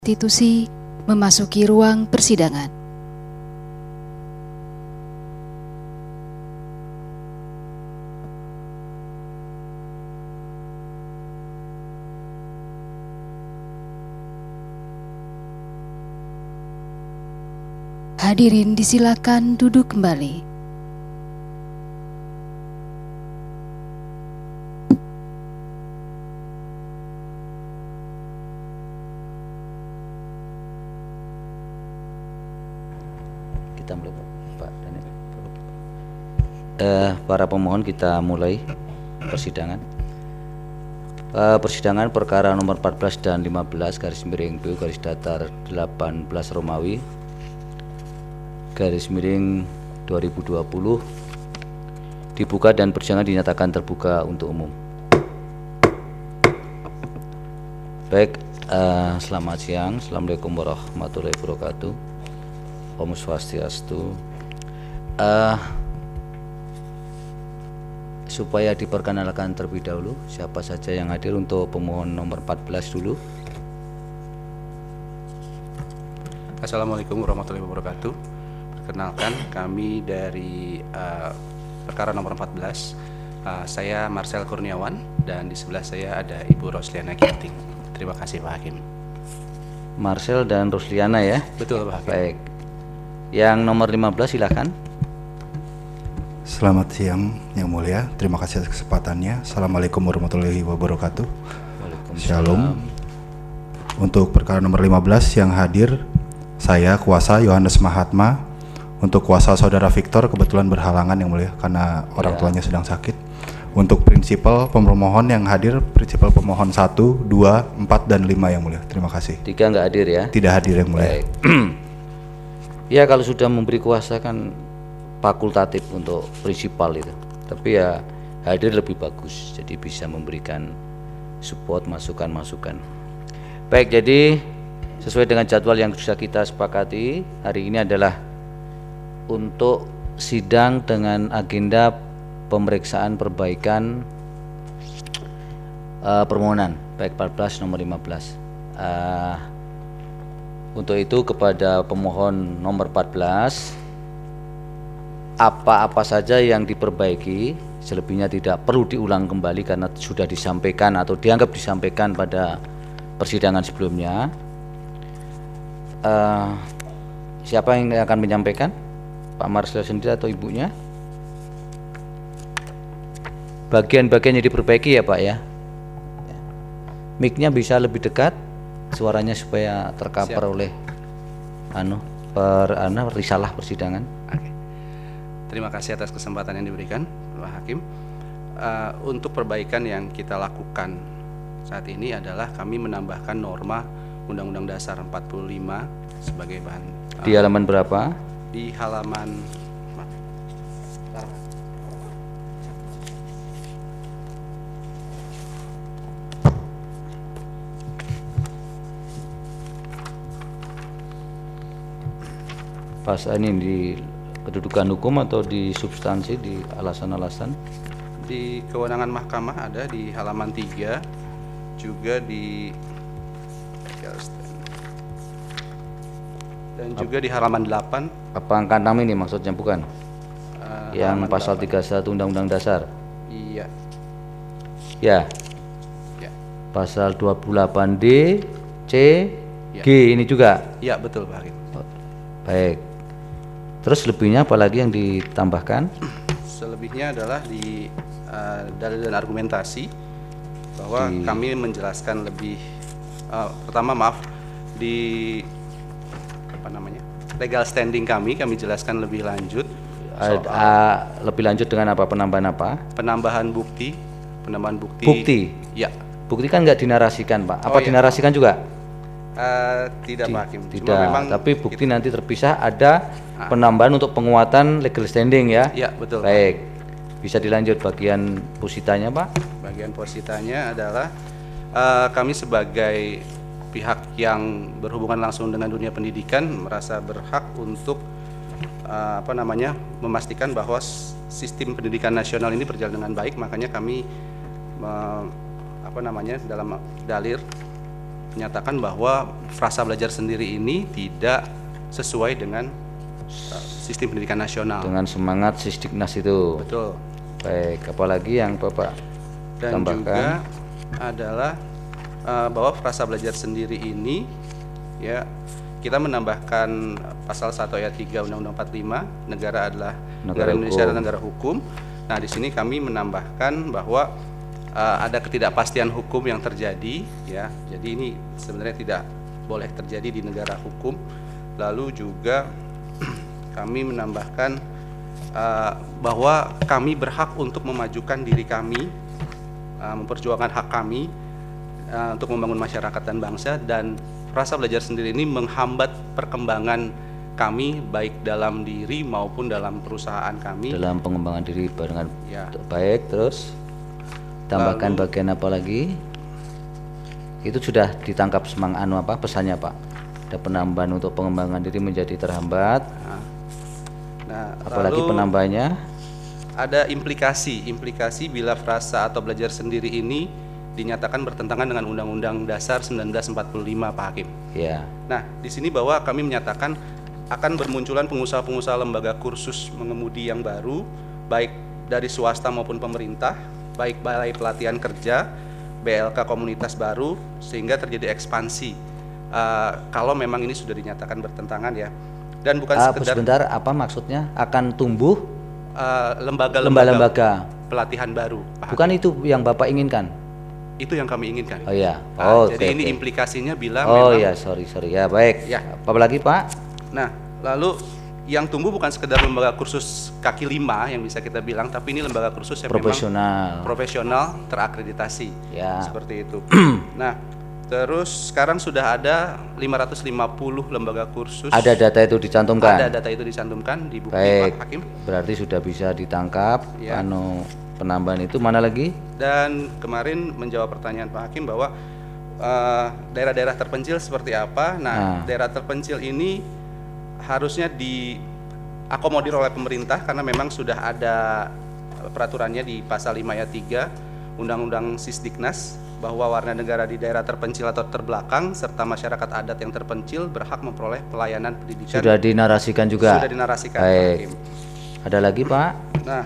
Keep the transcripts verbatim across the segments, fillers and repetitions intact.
Institusi memasuki ruang persidangan. Hadirin disilakan duduk kembali. Kita mulai, Pak Daniel. Uh, para pemohon, kita mulai persidangan. Uh, persidangan perkara nomor empat belas dan lima belas garis miring B garis datar delapan belas Romawi garis miring dua ribu dua puluh dibuka dan persidangan dinyatakan terbuka untuk umum. Baik, uh, selamat siang. Assalamualaikum warahmatullahi wabarakatuh. Om Swastiastu. Uh, supaya diperkenalkan terlebih dahulu siapa saja yang hadir untuk pemohon nomor empat belas dulu. Assalamualaikum warahmatullahi wabarakatuh. Perkenalkan, kami dari uh, perkara nomor empat belas. Uh, saya Marcel Kurniawan dan di sebelah saya ada Ibu Rosliana Ginting. Terima kasih Pak Hakim. Marcel dan Rosliana ya? Betul Pak Hakim. Baik. Yang nomor lima belas silakan. Selamat siang Yang Mulia, terima kasih atas kesempatannya. Assalamualaikum warahmatullahi wabarakatuh. Shalom. Untuk perkara nomor lima belas yang hadir, saya kuasa Yohanes Mahatma. Untuk kuasa saudara Victor kebetulan berhalangan Yang Mulia karena orang ya. tuanya sedang sakit. Untuk prinsipal pemohon yang hadir, prinsipal pemohon satu, dua, empat, dan lima Yang Mulia. Terima kasih. Tiga nggak hadir ya? Tidak hadir Yang Mulia. Baik. Ya, kalau sudah memberi kuasa kan fakultatif untuk prinsipal itu, tapi ya hadir lebih bagus, jadi bisa memberikan support, masukan-masukan. Baik, jadi sesuai dengan jadwal yang sudah kita sepakati, hari ini adalah untuk sidang dengan agenda pemeriksaan perbaikan uh, permohonan baik empat belas nomor lima belas. uh, Untuk itu kepada pemohon nomor empat belas, apa-apa saja yang diperbaiki, selebihnya tidak perlu diulang kembali karena sudah disampaikan atau dianggap disampaikan pada persidangan sebelumnya. Uh, siapa yang akan menyampaikan? Pak Marcel sendiri atau ibunya? Bagian-bagian yang diperbaiki ya Pak ya. Mic-nya bisa lebih dekat suaranya supaya tercover oleh anu per anu risalah persidangan. Oke. Terima kasih atas kesempatan yang diberikan Pak Hakim. Uh, untuk perbaikan yang kita lakukan saat ini adalah kami menambahkan norma Undang-Undang Dasar empat puluh lima sebagai bahan. Uh, Di halaman berapa? Di halaman Pas ini di kedudukan hukum atau di substansi, di alasan-alasan? Di kewenangan mahkamah ada di halaman tiga, juga di dan juga di halaman delapan. Apa angka enam ini maksudnya bukan? Uh, yang pasal tiga puluh satu Undang-Undang Dasar? Iya. Ya. Ya. Pasal dua puluh delapan D, C, ya. G ini juga? Iya, betul Pak Hakim. Baik. Terus lebihnya apalagi yang ditambahkan? Selebihnya adalah di uh, dalil dan argumentasi bahwa di... kami menjelaskan lebih uh, pertama maaf di apa namanya legal standing kami kami jelaskan lebih lanjut soal uh, lebih lanjut dengan apa, penambahan apa? Penambahan bukti, penambahan bukti. Bukti. Ya. Bukti kan nggak dinarasikan Pak. Apa oh, iya. dinarasikan juga? Uh, tidak Pak Hakim. Tidak, memang tapi bukti kita... nanti terpisah ada ah. penambahan untuk penguatan legal standing ya? Iya, betul. Baik, bisa dilanjut bagian positanya Pak? Bagian positanya adalah uh, kami sebagai pihak yang berhubungan langsung dengan dunia pendidikan merasa berhak untuk uh, apa namanya memastikan bahwa sistem pendidikan nasional ini berjalan dengan baik, makanya kami uh, apa namanya dalam dalil menyatakan bahwa frasa belajar sendiri ini tidak sesuai dengan uh, sistem pendidikan nasional. Dengan semangat Sisdiknas itu. Betul. Baik, apalagi yang Bapak Dan tambahkan? juga adalah uh, bahwa frasa belajar sendiri ini ya kita menambahkan pasal satu ayat tiga Undang-Undang empat puluh lima, negara adalah negara, Negara Indonesia hukum. adalah negara hukum. Nah, di sini kami menambahkan bahwa uh, ada ketidakpastian hukum yang terjadi ya. Jadi ini sebenarnya tidak boleh terjadi di negara hukum. Lalu juga kami menambahkan uh, bahwa kami berhak untuk memajukan diri kami, uh, memperjuangkan hak kami uh, untuk membangun masyarakat dan bangsa, dan frasa belajar sendiri ini menghambat perkembangan kami baik dalam diri maupun dalam perusahaan kami. Dalam pengembangan diri barengan. Ya. Baik, terus tambahkan Lalu- bagian apa lagi? Itu sudah ditangkap semang anu apa pesannya Pak? Ada penambahan untuk pengembangan diri menjadi terhambat. Nah, nah, Apalagi lalu penambahannya? ada implikasi, implikasi bila frasa atau belajar sendiri ini dinyatakan bertentangan dengan Undang-Undang Dasar seribu sembilan ratus empat puluh lima, Pak Hakim. Ya. Nah, di sini bahwa kami menyatakan akan bermunculan pengusaha-pengusaha lembaga kursus mengemudi yang baru, baik dari swasta maupun pemerintah, baik balai pelatihan kerja, B L K komunitas baru, sehingga terjadi ekspansi. Uh, kalau memang ini sudah dinyatakan bertentangan ya, dan bukan Ah, sekedar sebentar, apa maksudnya? Akan tumbuh uh, lembaga-lembaga lembaga-lembaga. pelatihan baru, Pak Hakim. Bukan itu yang Bapak inginkan? Itu yang kami inginkan. Oh iya. Nah, Oh, jadi oke, ini oke. implikasinya bila Oh memang. iya, sorry sorry ya, baik. Ya. Apa lagi Pak? Nah, lalu yang tumbuh bukan sekedar lembaga kursus kaki lima yang bisa kita bilang, tapi ini lembaga kursus yang memang Profesional. profesional terakreditasi. Ya. Seperti itu. Nah, terus sekarang sudah ada lima ratus lima puluh lembaga kursus. Ada data itu dicantumkan. Ada data itu dicantumkan di bukti, Baik. Pak Hakim. Berarti sudah bisa ditangkap. Ya. Anu penambahan itu mana lagi? Dan kemarin menjawab pertanyaan Pak Hakim bahwa eh, daerah-daerah terpencil seperti apa. Nah, Nah. daerah terpencil ini harusnya diakomodir oleh pemerintah karena memang sudah ada peraturannya di pasal lima ayat tiga Undang-Undang Sisdiknas bahwa warga negara di daerah terpencil atau terbelakang serta masyarakat adat yang terpencil berhak memperoleh pelayanan pendidikan. Sudah dinarasikan juga. Sudah dinarasikan, Pak Baik. Hakim. Ada lagi Pak? Nah,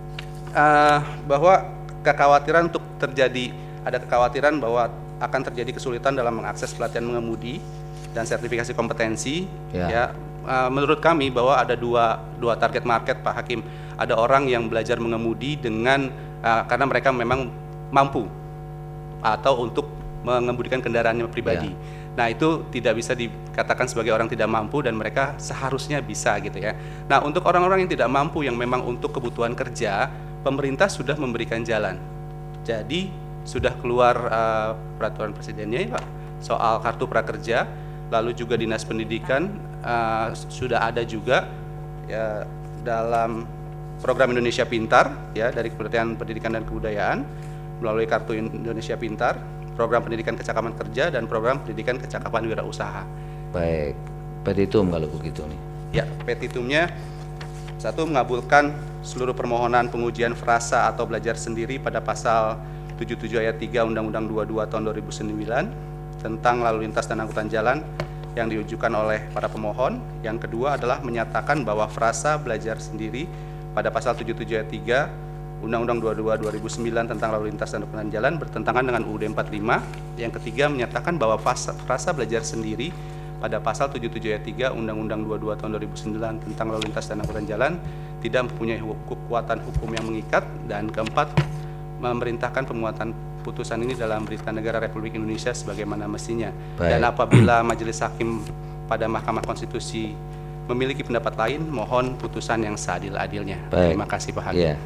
eh, bahwa kekhawatiran untuk terjadi, ada kekhawatiran bahwa akan terjadi kesulitan dalam mengakses pelatihan mengemudi dan sertifikasi kompetensi. Ya. Ya, eh, menurut kami bahwa ada dua dua target market, Pak Hakim. Ada orang yang belajar mengemudi dengan eh, karena mereka memang mampu atau untuk mengemudikan kendaraannya pribadi. Ya. Nah, itu tidak bisa dikatakan sebagai orang tidak mampu dan mereka seharusnya bisa gitu ya. Nah, untuk orang-orang yang tidak mampu yang memang untuk kebutuhan kerja, pemerintah sudah memberikan jalan. Jadi sudah keluar uh, peraturan presidennya ya Pak soal kartu prakerja, lalu juga Dinas Pendidikan uh, sudah ada juga ya dalam program Indonesia Pintar ya dari Kementerian Pendidikan dan Kebudayaan melalui kartu Indonesia Pintar, program pendidikan kecakapan kerja dan program pendidikan kecakapan wirausaha. Baik. Petitum kalau begitu nih. Ya, petitumnya satu mengabulkan seluruh permohonan pengujian frasa atau belajar sendiri pada pasal tujuh puluh tujuh ayat tiga Undang-Undang dua puluh dua tahun dua ribu sembilan tentang lalu lintas dan angkutan jalan yang diajukan oleh para pemohon. Yang kedua adalah menyatakan bahwa frasa belajar sendiri pada pasal tujuh puluh tujuh ayat tiga Undang-Undang dua puluh dua dua ribu sembilan tentang lalu lintas dan angkutan jalan bertentangan dengan U U D empat puluh lima. Yang ketiga menyatakan bahwa frasa, frasa belajar sendiri pada pasal tujuh puluh tujuh ayat tiga Undang-Undang dua puluh dua tahun dua ribu sembilan tentang lalu lintas dan angkutan jalan tidak mempunyai kekuatan hukum yang mengikat. Dan keempat, memerintahkan pemuatan putusan ini dalam Berita Negara Republik Indonesia sebagaimana mestinya. Baik. Dan apabila Majelis Hakim pada Mahkamah Konstitusi memiliki pendapat lain, mohon putusan yang seadil-adilnya. Baik. Terima kasih Pak Hakim. Iya.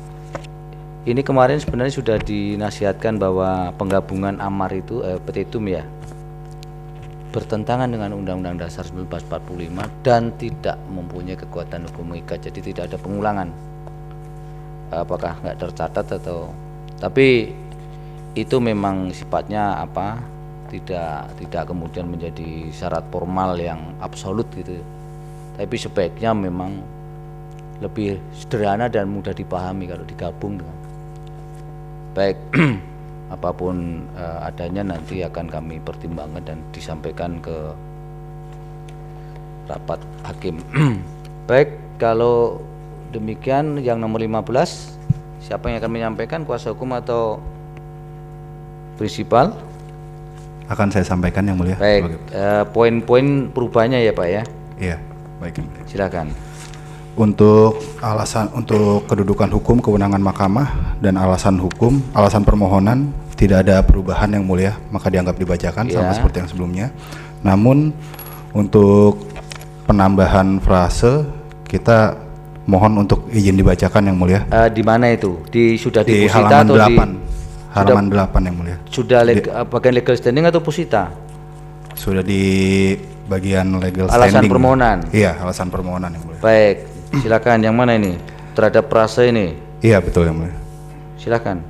Ini kemarin sebenarnya sudah dinasihatkan bahwa penggabungan amar itu eh, petitum ya bertentangan dengan Undang-Undang Dasar seribu sembilan ratus empat puluh lima dan tidak mempunyai kekuatan hukum mengikat, jadi tidak ada pengulangan. Apakah nggak tercatat atau tapi itu memang sifatnya apa tidak tidak kemudian menjadi syarat formal yang absolut gitu, tapi sebaiknya memang lebih sederhana dan mudah dipahami kalau digabung dengan baik. apapun uh, adanya nanti akan kami pertimbangkan dan disampaikan ke rapat hakim. Baik, kalau demikian yang nomor lima belas, siapa yang akan menyampaikan, kuasa hukum atau prinsipal? Akan saya sampaikan yang mulia. Baik, uh, poin-poin perubahannya ya Pak ya. Iya, baik. Silakan. Untuk alasan untuk kedudukan hukum kewenangan mahkamah dan alasan hukum, alasan permohonan tidak ada perubahan yang mulia, maka dianggap dibacakan ya, sama seperti yang sebelumnya. Namun untuk penambahan frase kita mohon untuk izin dibacakan yang mulia. Uh, di mana itu? Di sudah di, di Pusita halaman atau delapan. di Halaman sudah, delapan yang mulia. Sudah leg, di, bagian legal standing atau Pusita? Sudah di bagian legal alasan standing. Permohonan. Iya, alasan permohonan yang mulia. Baik, silakan yang mana ini? Terhadap frase ini. Iya, betul yang mulia. Silakan.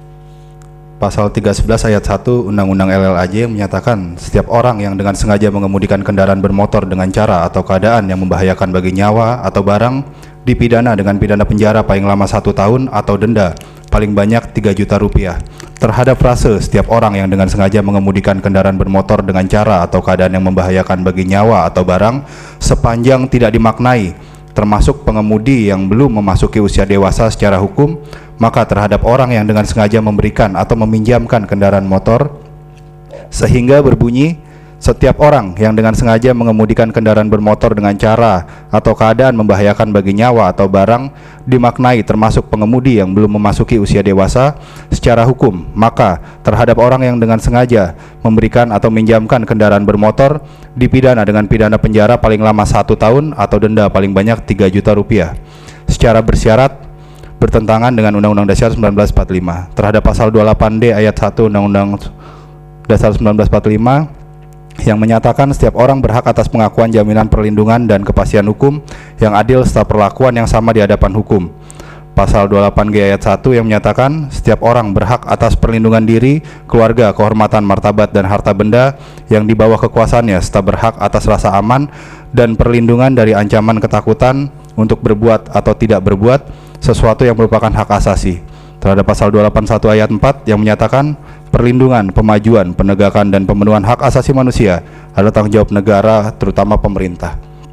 Pasal tiga sebelas ayat satu Undang-Undang L L A J menyatakan setiap orang yang dengan sengaja mengemudikan kendaraan bermotor dengan cara atau keadaan yang membahayakan bagi nyawa atau barang dipidana dengan pidana penjara paling lama satu tahun atau denda paling banyak tiga juta rupiah. Terhadap frase setiap orang yang dengan sengaja mengemudikan kendaraan bermotor dengan cara atau keadaan yang membahayakan bagi nyawa atau barang sepanjang tidak dimaknai, termasuk pengemudi yang belum memasuki usia dewasa secara hukum, maka terhadap orang yang dengan sengaja memberikan atau meminjamkan kendaraan motor sehingga berbunyi setiap orang yang dengan sengaja mengemudikan kendaraan bermotor dengan cara atau keadaan membahayakan bagi nyawa atau barang dimaknai termasuk pengemudi yang belum memasuki usia dewasa secara hukum, maka terhadap orang yang dengan sengaja memberikan atau meminjamkan kendaraan bermotor dipidana dengan pidana penjara paling lama satu tahun atau denda paling banyak tiga juta rupiah secara bersyarat bertentangan dengan Undang-Undang Dasar seribu sembilan ratus empat puluh lima. Terhadap pasal dua puluh delapan D ayat satu Undang-Undang Dasar seribu sembilan ratus empat puluh lima yang menyatakan setiap orang berhak atas pengakuan jaminan perlindungan dan kepastian hukum yang adil serta perlakuan yang sama di hadapan hukum. Pasal dua puluh delapan G ayat satu yang menyatakan setiap orang berhak atas perlindungan diri, keluarga, kehormatan, martabat, dan harta benda yang di bawah kekuasaannya serta berhak atas rasa aman dan perlindungan dari ancaman ketakutan untuk berbuat atau tidak berbuat sesuatu yang merupakan hak asasi. Terhadap pasal dua puluh delapan satu ayat empat yang menyatakan perlindungan, pemajuan, penegakan, dan pemenuhan hak asasi manusia adalah tanggung jawab negara, terutama pemerintah.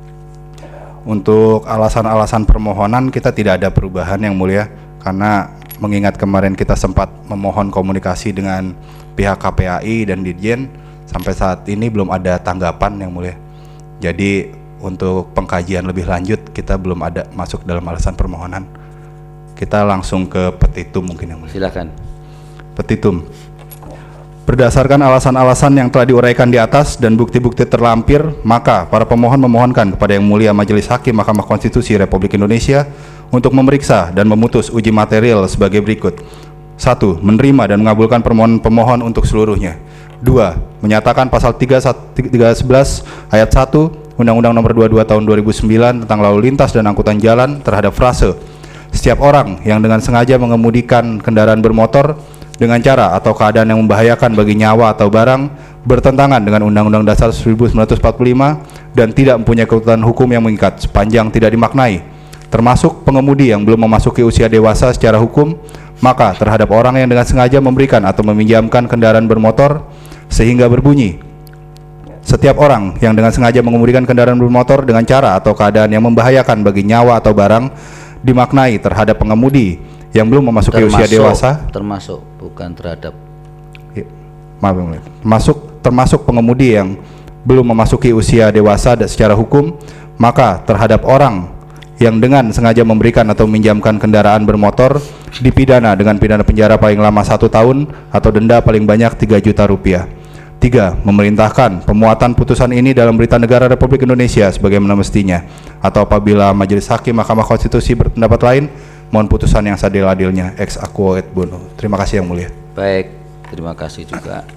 Untuk alasan-alasan permohonan kita tidak ada perubahan yang mulia, karena mengingat kemarin kita sempat memohon komunikasi dengan pihak K P A I dan Ditjen, sampai saat ini belum ada tanggapan yang mulia. Jadi untuk pengkajian lebih lanjut kita belum ada masuk dalam alasan permohonan. Kita langsung ke petitum mungkin yang mulia. Silakan. Petitum. Berdasarkan alasan-alasan yang telah diuraikan di atas dan bukti-bukti terlampir, maka para pemohon memohonkan kepada Yang Mulia Majelis Hakim Mahkamah Konstitusi Republik Indonesia untuk memeriksa dan memutus uji material sebagai berikut. Satu, menerima dan mengabulkan permohonan pemohon untuk seluruhnya. Dua, menyatakan pasal tiga sebelas ayat satu Undang-Undang Nomor dua puluh dua Tahun dua ribu sembilan tentang lalu lintas dan angkutan jalan terhadap frase setiap orang yang dengan sengaja mengemudikan kendaraan bermotor dengan cara atau keadaan yang membahayakan bagi nyawa atau barang bertentangan dengan Undang-Undang Dasar seribu sembilan ratus empat puluh lima dan tidak mempunyai kekuatan hukum yang mengikat sepanjang tidak dimaknai, termasuk pengemudi yang belum memasuki usia dewasa secara hukum, maka terhadap orang yang dengan sengaja memberikan atau meminjamkan kendaraan bermotor sehingga berbunyi setiap orang yang dengan sengaja mengemudikan kendaraan bermotor dengan cara atau keadaan yang membahayakan bagi nyawa atau barang dimaknai terhadap pengemudi yang belum memasuki termasuk, usia dewasa, termasuk bukan terhadap ya, maaf, masuk termasuk pengemudi yang belum memasuki usia dewasa secara hukum, maka terhadap orang yang dengan sengaja memberikan atau meminjamkan kendaraan bermotor dipidana dengan pidana penjara paling lama satu tahun atau denda paling banyak tiga juta rupiah. Tiga, memerintahkan pemuatan putusan ini dalam Berita Negara Republik Indonesia sebagaimana mestinya, atau apabila Majelis Hakim Mahkamah Konstitusi berpendapat lain, mohon putusan yang seadil-adilnya ex aequo et bono. Terima kasih yang mulia. Baik, terima kasih juga.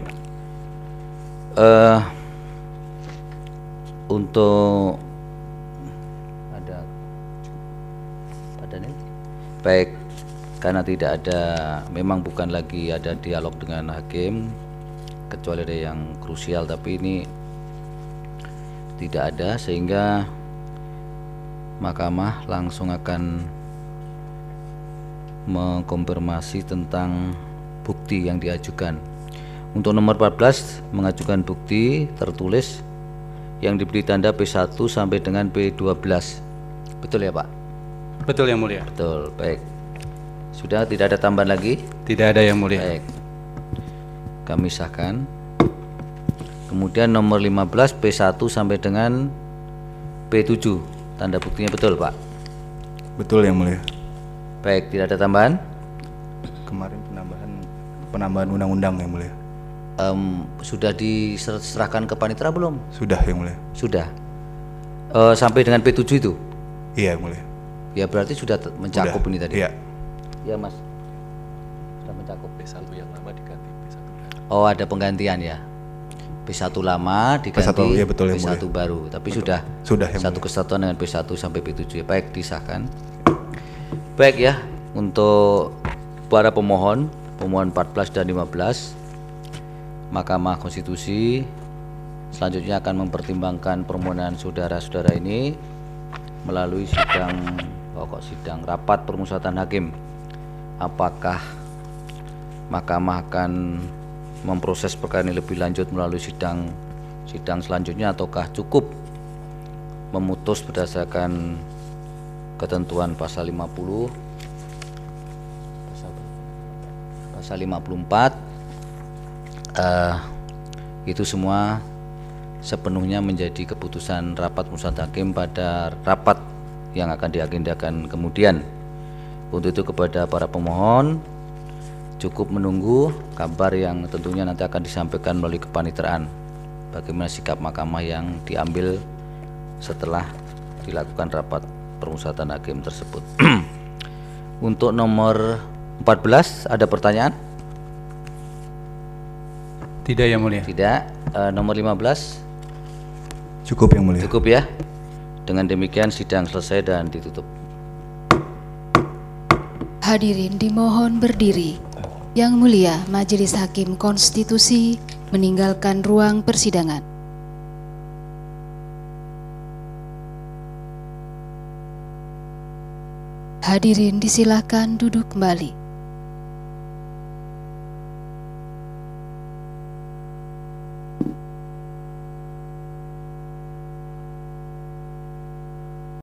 uh, untuk ada padanya. Baik, karena tidak ada, memang bukan lagi ada dialog dengan hakim, kecuali ada yang krusial, tapi ini tidak ada, sehingga mahkamah langsung akan mengkonfirmasi tentang bukti yang diajukan. Untuk nomor empat belas mengajukan bukti tertulis yang diberi tanda P satu sampai dengan P dua belas. Betul ya Pak? Betul Yang Mulia. Betul, baik. Sudah tidak ada tambahan lagi? Tidak ada Yang Mulia. Baik. Kami sahkan. Kemudian nomor lima belas P satu sampai dengan P tujuh. Tanda buktinya betul Pak? Betul Yang Mulia. Baik, tidak ada tambahan? Kemarin penambahan penambahan undang-undang Yang Mulia. Um, sudah diserahkan ke panitera belum? Sudah Yang Mulia. Sudah. Uh, sampai dengan P tujuh itu? Iya Yang Mulia. Ya berarti sudah te- mencakup Sudah. ini tadi? Iya. Iya Mas. Sudah mencakup. P satu yang lama diganti P satu baru. Oh, ada penggantian ya. P satu lama diganti P satu, iya, betul, P Yang satu Mulia. baru. Tapi Betul. sudah Sudah, Yang satu Mulia. kesatuan dengan P satu sampai P tujuh. Baik, disahkan. Baik ya, untuk para pemohon, pemohon empat belas dan lima belas, Mahkamah Konstitusi selanjutnya akan mempertimbangkan permohonan saudara-saudara ini melalui sidang pokok sidang rapat permusyawaratan hakim. Apakah Mahkamah akan memproses perkara ini lebih lanjut melalui sidang sidang selanjutnya ataukah cukup memutus berdasarkan ketentuan pasal lima puluh pasal, pasal lima puluh empat. Uh, itu semua sepenuhnya menjadi keputusan rapat musyawarah hakim pada rapat yang akan diagendakan kemudian. Untuk itu kepada para pemohon cukup menunggu kabar yang tentunya nanti akan disampaikan melalui kepaniteraan bagaimana sikap mahkamah yang diambil setelah dilakukan rapat permusyawaratan hakim tersebut. Untuk nomor empat belas ada pertanyaan? Tidak Yang Mulia. Tidak. E, nomor lima belas Cukup Yang Mulia. cukup ya. Dengan demikian sidang selesai dan ditutup. Hadirin dimohon berdiri. Yang Mulia Majelis Hakim Konstitusi meninggalkan ruang persidangan. Hadirin disilakan duduk kembali.